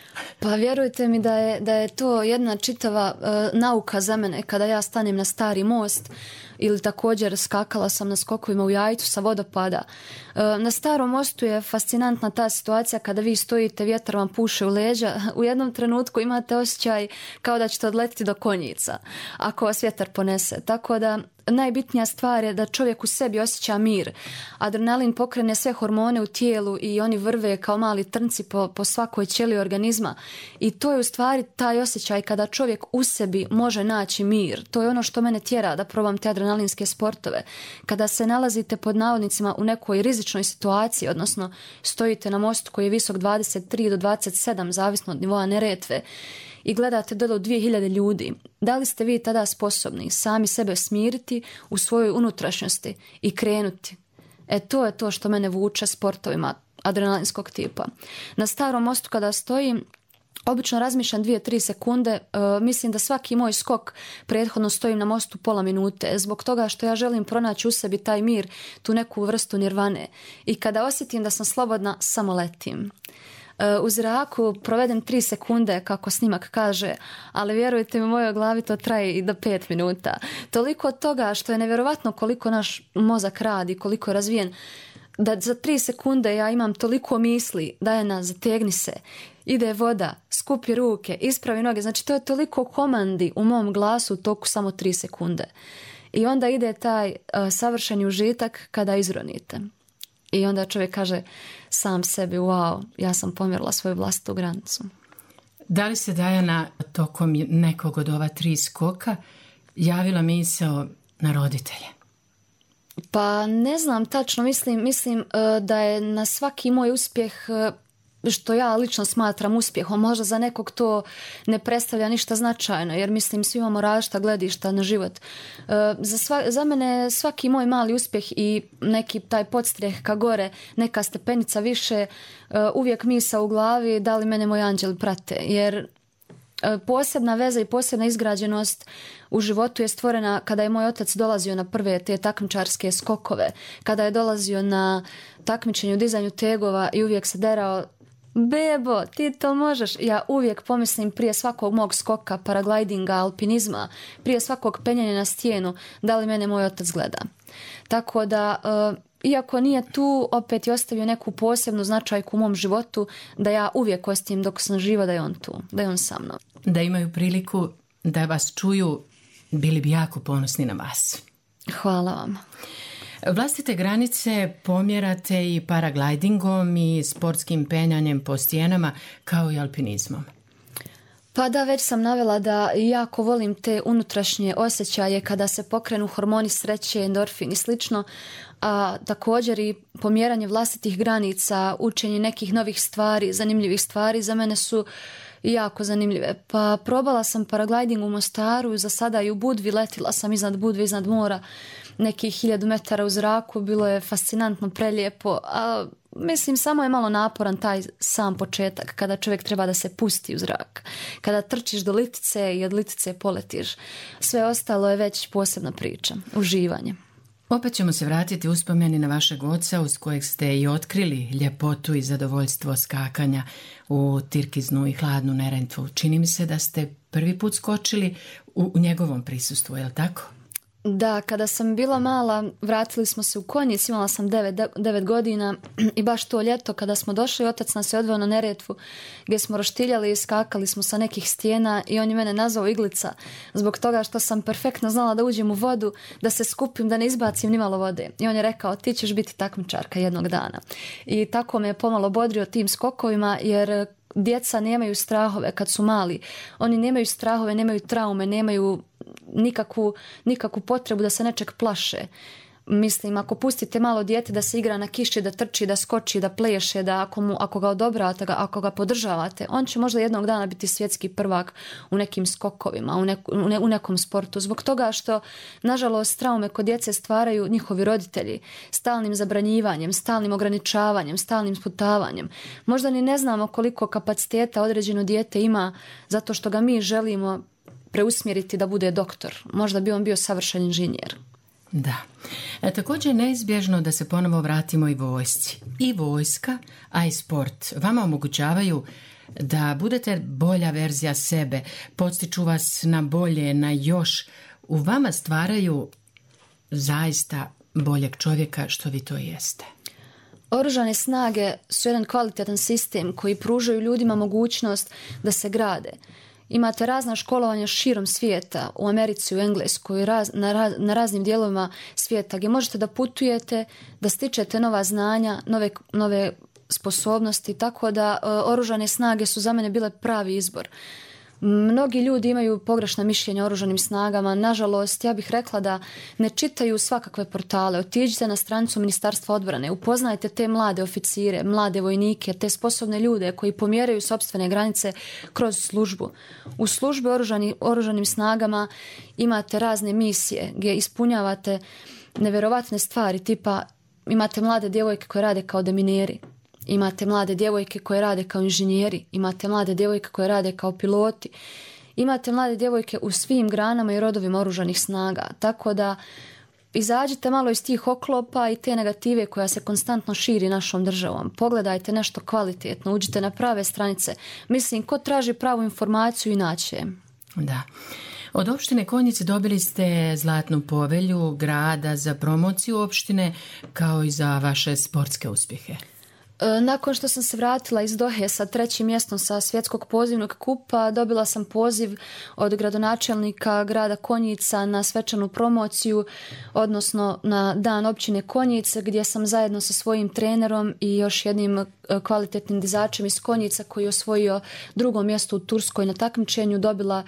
Pa vjerujte mi da je, da je to jedna čitava uh, nauka za mene kada ja stanem na Stari most, ili također skakala sam na skokovima u Jajcu sa vodopada. Uh, na Starom mostu je fascinantna ta situacija kada vi stojite, vjetar vam puše u leđa. U jednom trenutku imate osjećaj kao da ćete odletiti do Konjica ako vas vjetar ponese. Tako da najbitnija stvar je da čovjek u sebi osjeća mir. Adrenalin pokrene sve hormone u tijelu i oni vrve kao mali trnci po, po svakoj ćeliji organizma. I to je u stvari taj osjećaj kada čovjek u sebi može naći mir. To je ono što mene tjera da probam te adrenalinske sportove. Kada se nalazite pod navodnicima u nekoj rizičnoj situaciji, odnosno stojite na mostu koji je visok dvadeset tri do dvadeset sedam, zavisno od nivoa Neretve, i gledate do dvije hiljade ljudi, da li ste vi tada sposobni sami sebe smiriti u svojoj unutrašnjosti i krenuti? E to je to što mene vuče sportovima adrenalinskog tipa. Na Starom mostu kada stojim, obično razmišljam dvije tri sekunde, uh, mislim da svaki moj skok prethodno stojim na mostu pola minute, zbog toga što ja želim pronaći u sebi taj mir, tu neku vrstu nirvane. I kada osjetim da sam slobodna, samo letim. U zraku provedem tri sekunde, kako snimak kaže, ali vjerujte mi, u mojoj glavi to traje i do pet minuta. Toliko od toga što je nevjerovatno koliko naš mozak radi, koliko je razvijen, da za tri sekunde ja imam toliko misli, Dajana, zategni se, ide voda, skupi ruke, ispravi noge. Znači to je toliko komandi u mom glasu u toku samo tri sekunde. I onda ide taj uh, savršeni užitak kada izronite. I onda čovjek kaže sam sebi, wow, ja sam pomjerila svoju vlastitu granicu. Da li se Dajana tokom nekog od ova tri skoka javila misao na roditelje? Pa ne znam tačno, mislim, mislim da je na svaki moj uspjeh, što ja lično smatram uspjehom, možda za nekog to ne predstavlja ništa značajno, jer mislim svi imamo različita gledišta na život. Za, sva, za mene svaki moj mali uspjeh i neki taj podstrijeh ka gore, neka stepenica više, uvijek misao u glavi da li mene moji anđeli prate, jer posebna veza i posebna izgrađenost u životu je stvorena kada je moj otac dolazio na prve te takmičarske skokove, kada je dolazio na takmičenje u dizanju tegova i uvijek se derao: bebo, ti to možeš. Ja uvijek pomislim prije svakog mog skoka, paraglidinga, alpinizma, prije svakog penjanja na stijenu, da li mene moj otac gleda. Tako da, uh, iako nije tu, opet je ostavio neku posebnu značajku u mom životu, da ja uvijek osjetim dok sam živa da je on tu, da je on sa mnom. Da imaju priliku da vas čuju, bili bi jako ponosni na vas. Hvala vam. Vlastite granice pomjerate i paraglidingom i sportskim penjanjem po stijenama, kao i alpinizmom. Pa da, već sam navela da jako volim te unutrašnje osjećaje kada se pokrenu hormoni sreće, endorfin i slično, a također i pomjeranje vlastitih granica, učenje nekih novih stvari, zanimljivih stvari za mene su jako zanimljive. Pa probala sam paragliding u Mostaru, za sada i u Budvi, letila sam iznad Budve, iznad mora, nekih hiljadu metara u zraku, bilo je fascinantno, prelijepo, a mislim samo je malo naporan taj sam početak kada čovjek treba da se pusti u zrak, kada trčiš do litice i od litice poletiš. Sve ostalo je već posebna priča, uživanje. Opet ćemo se vratiti uspomeni na vašeg oca uz kojeg ste i otkrili ljepotu i zadovoljstvo skakanja u tirkiznu i hladnu Neretvu. Čini mi se da ste prvi put skočili u, u njegovom prisustvu, je li tako? Da, kada sam bila mala, vratili smo se u Konjic, imala sam devet godina i baš to ljeto kada smo došli, otac nas je odveo na Neretvu gdje smo roštiljali i skakali smo sa nekih stijena i on je mene nazvao iglica zbog toga što sam perfektno znala da uđem u vodu, da se skupim, da ne izbacim ni malo vode. I on je rekao: ti ćeš biti takmičarka jednog dana. I tako me je pomalo bodrio tim skokovima, jer djeca nemaju strahove kad su mali. Oni nemaju strahove, nemaju traume, nemaju nikakvu, nikakvu potrebu da se nečeg plaše. Mislim, ako pustite malo dijete da se igra na kiši, da trči, da skoči, da pleše, da ako, mu, ako ga odobravate, ako ga podržavate, on će možda jednog dana biti svjetski prvak u nekim skokovima, u, neku, u, ne, u nekom sportu. Zbog toga što, nažalost, traume kod djece stvaraju njihovi roditelji stalnim zabranjivanjem, stalnim ograničavanjem, stalnim sputavanjem. Možda ni ne znamo koliko kapaciteta određeno dijete ima zato što ga mi želimo preusmjeriti da bude doktor. Možda bi on bio savršen inženjer. Da. E, također je neizbježno da se ponovo vratimo i vojsci. I vojska, a i sport vama omogućavaju da budete bolja verzija sebe, podstiču vas na bolje, na još. U vama stvaraju zaista boljeg čovjeka, što vi to jeste. Oružane snage su jedan kvalitetan sistem koji pružaju ljudima mogućnost da se grade. Imate razna školovanja širom svijeta, u Americi, u Engleskoj, raz, na, raz, na raznim dijelovima svijeta, gdje možete da putujete, da stičete nova znanja, nove, nove sposobnosti, tako da uh, oružane snage su za mene bile pravi izbor. Mnogi ljudi imaju pogrešna mišljenja o oružanim snagama. Nažalost, ja bih rekla da ne čitaju svakakve portale. Otiđite na stranicu Ministarstva odbrane, upoznajte te mlade oficire, mlade vojnike, te sposobne ljude koji pomjeraju sopstvene granice kroz službu. U službi oružani, oružanim snagama imate razne misije gdje ispunjavate nevjerovatne stvari, tipa imate mlade djevojke koje rade kao demineri. Imate mlade djevojke koje rade kao inženjeri, imate mlade djevojke koje rade kao piloti, imate mlade djevojke u svim granama i rodovima oružanih snaga. Tako da izađite malo iz tih oklopa i te negative koja se konstantno širi našom državom. Pogledajte nešto kvalitetno, uđite na prave stranice. Mislim, ko traži pravu informaciju inače. Da. Od opštine Konjic dobili ste zlatnu povelju grada za promociju opštine kao i za vaše sportske uspjehe. Nakon što sam se vratila iz Dohe sa trećim mjestom sa svjetskog pozivnog kupa, dobila sam poziv od gradonačelnika grada Konjica na svečanu promociju, odnosno na dan općine Konjice, gdje sam zajedno sa svojim trenerom i još jednim kvalitetnim dizačem iz Konjica koji je osvojio drugo mjesto u Turskoj na takmičenju, dobila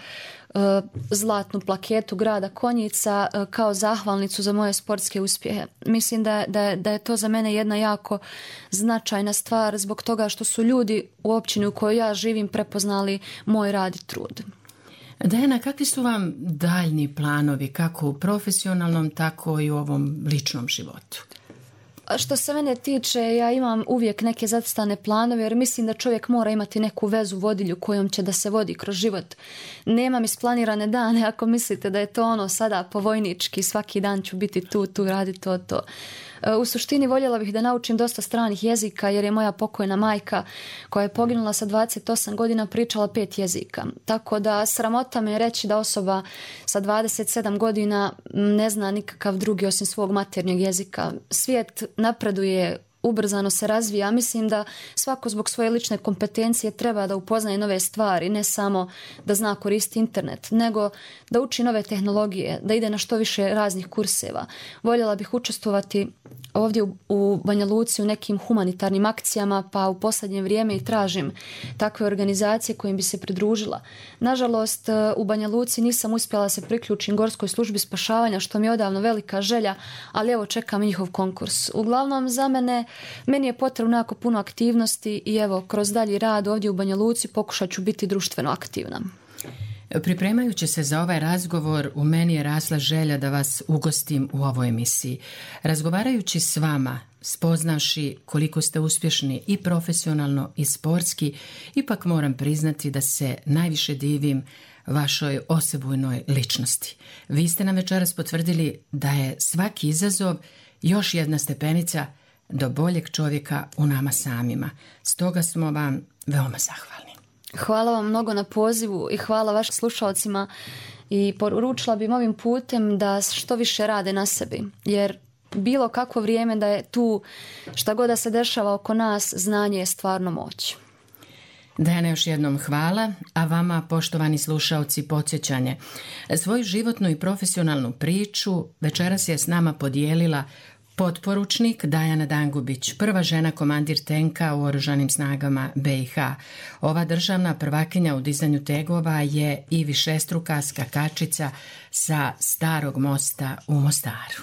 zlatnu plaketu grada Konjica kao zahvalnicu za moje sportske uspjehe. Mislim da, da, da je to za mene jedna jako značajna stvar zbog toga što su ljudi u općini u kojoj ja živim prepoznali moj rad i trud. Dejana, kakvi su vam daljni planovi kako u profesionalnom, tako i u ovom ličnom životu? Što se mene tiče, ja imam uvijek neke zacrtane planove jer mislim da čovjek mora imati neku vezu vodilju kojom će da se vodi kroz život. Nemam isplanirane dane ako mislite da je to ono sada povojnički, svaki dan ću biti tu, tu radi to, to. U suštini voljela bih da naučim dosta stranih jezika jer je moja pokojna majka koja je poginula sa dvadeset osam godina pričala pet jezika. Tako da sramota me je reći da osoba sa dvadeset sedam godina ne zna nikakav drugi osim svog maternjeg jezika. Svijet napreduje, ubrzano se razvija. Mislim da svako zbog svoje lične kompetencije treba da upoznaje nove stvari, ne samo da zna koristiti internet, nego da uči nove tehnologije, da ide na što više raznih kurseva. Voljela bih učestvovati ovdje u, u Banja Luci u nekim humanitarnim akcijama, pa u posljednje vrijeme i tražim takve organizacije kojim bi se pridružila. Nažalost, u Banja Luci nisam uspjela se priključiti Gorskoj službi spašavanja, što mi je odavno velika želja, ali evo čekam njihov konkurs. Uglavnom, za mene, meni je potrebno jako puno aktivnosti i evo, kroz dalji rad ovdje u Banja Luci pokušat ću biti društveno aktivna. Pripremajući se za ovaj razgovor, u meni je rasla želja da vas ugostim u ovoj emisiji. Razgovarajući s vama, spoznavši koliko ste uspješni i profesionalno i sportski, ipak moram priznati da se najviše divim vašoj osebujnoj ličnosti. Vi ste nam večeras potvrdili da je svaki izazov još jedna stepenica do boljeg čovjeka u nama samima. Stoga smo vam veoma zahvalni. Hvala vam mnogo na pozivu i hvala vašim slušalcima i poručila bih ovim putem da što više rade na sebi, jer bilo kakvo vrijeme da je tu, šta god da se dešava oko nas, znanje je stvarno moć. Dejana, još jednom hvala, a vama, poštovani slušaoci, podsjećanje. Svoju životnu i profesionalnu priču večeras je s nama podijelila potporučnik Dajana Dangubić, prva žena komandir tenka u Oružanim snagama be i ha. Ova državna prvakinja u dizanju tegova je i višestruka skakačica sa Starog mosta u Mostaru.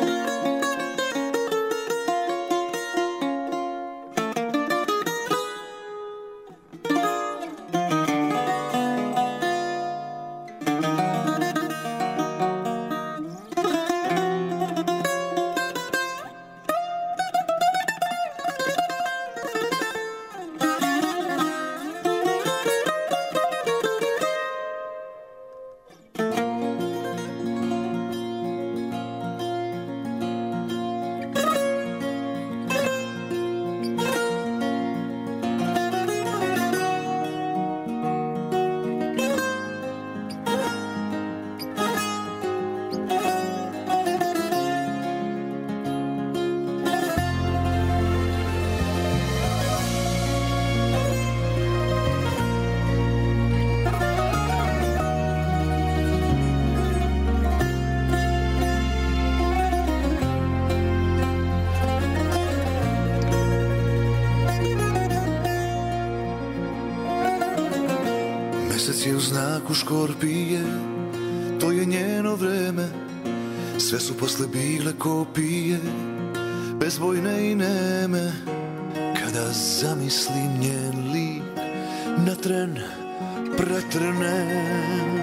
Mesec je u znaku škorpije, to je njeno vreme. Sve su posle bile kopije, bezbojne i neme. Kada zamislim njen lik, na tren pretrnem.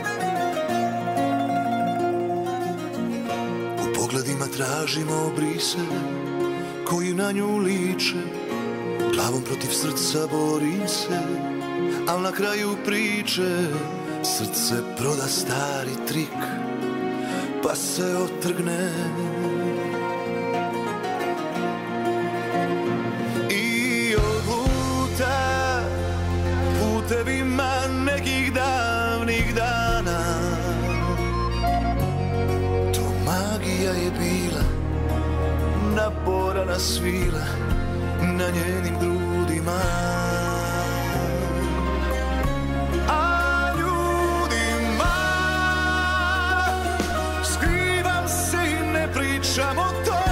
U pogledima tražimo obrise koji na nju liče. Glavom protiv srca borim se, al na kraju priče srce proda stari trik, pa se otrgne. I odluta putevima nekih davnih dana. To magija je bila, naporana svila, na njenim grudima. A ljudima skrivam se i ne pričam o to,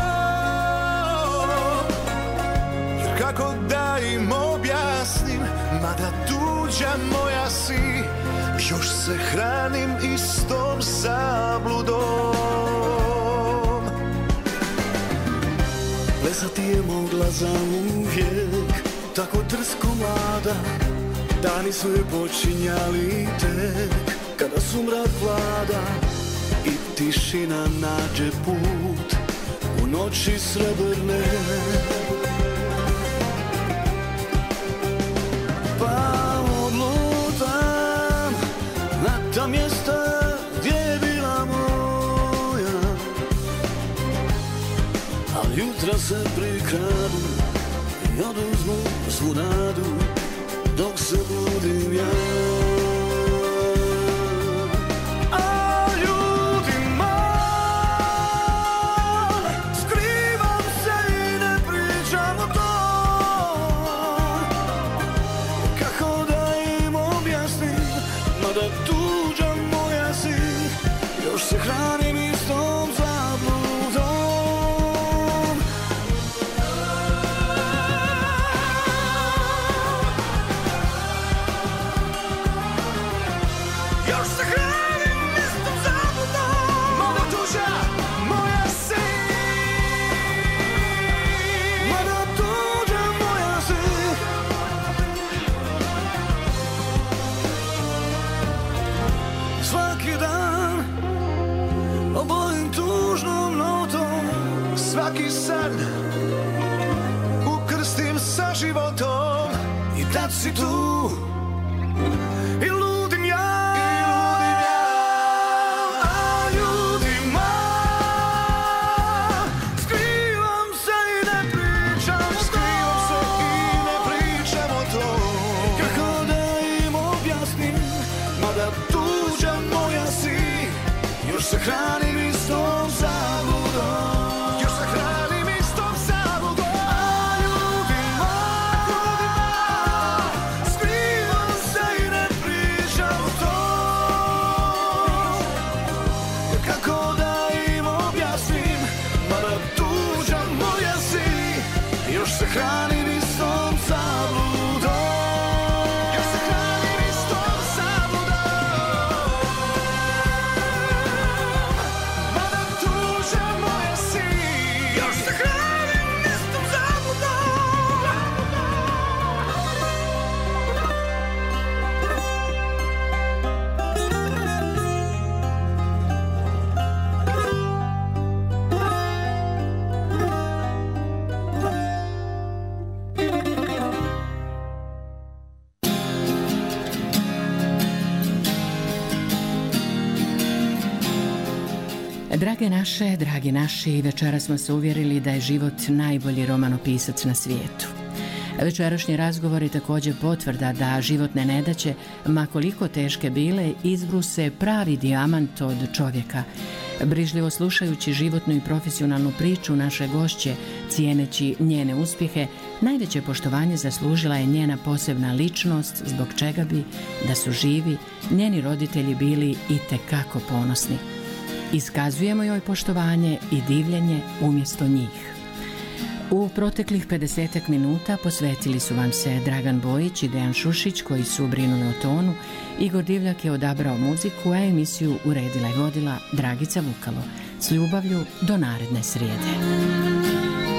jer kako da im objasnim, mada tuđa moja si, još se hranim istom zabludom. Plesati je mogla za uvijek, tako drsko mlada. Dani su je počinjali tek, kada su mrak vlada i tišina nađe put u noći srebrne. Pa odlutam na ta mjesta gdje je bila moja, al jutra se prikradu i oduzmu svu nadu dok se budim ja. A ljudima skrivam se i ne pričam o to, kako da im objasnim, mada tuđa moja si, još se hranim istom zabludom. Još se hranim istom zabludom, mada tuđa moja si, mada tuđa moja si. Svaki dan obojim tužnom notom, svaki san ukrstim sa životom. I tad si tu i ludim ja, i ludim ja. A ljudima skrivam se i ne pričam, skrivam se i ne pričam o to, kako da im objasnim, mada tuđa moja si, još se hranim istom zabludom. Još se hranim istom zabludom. A ljudima skrivam se i ne pričam o to, kako da im objasnim, mada tuđa moja si, još se hranim istom zabludom. Još se hranim istom zabludom, mada tuđa moja si, još se hranim istom zabludom. Drage naše, dragi naši, večeras smo se uvjerili da je život najbolji romanopisac na svijetu. Večerašnji razgovor je također potvrda da životne nedaće, ma koliko teške bile, izbruse pravi dijamant od čovjeka. Brižljivo slušajući životnu i profesionalnu priču naše gošće, cijeneći njene uspjehe, najveće poštovanje zaslužila je njena posebna ličnost, zbog čega bi, da su živi, njeni roditelji bili itekako ponosni. Iskazujemo joj poštovanje i divljenje umjesto njih. U proteklih pedesetak minuta posvetili su vam se Dragan Bojić i Dejan Šušić, koji su brinuli o tonu. Igor Divljak je odabrao muziku, a emisiju uredila i vodila Dragica Vukalo. S ljubavlju do naredne srijede.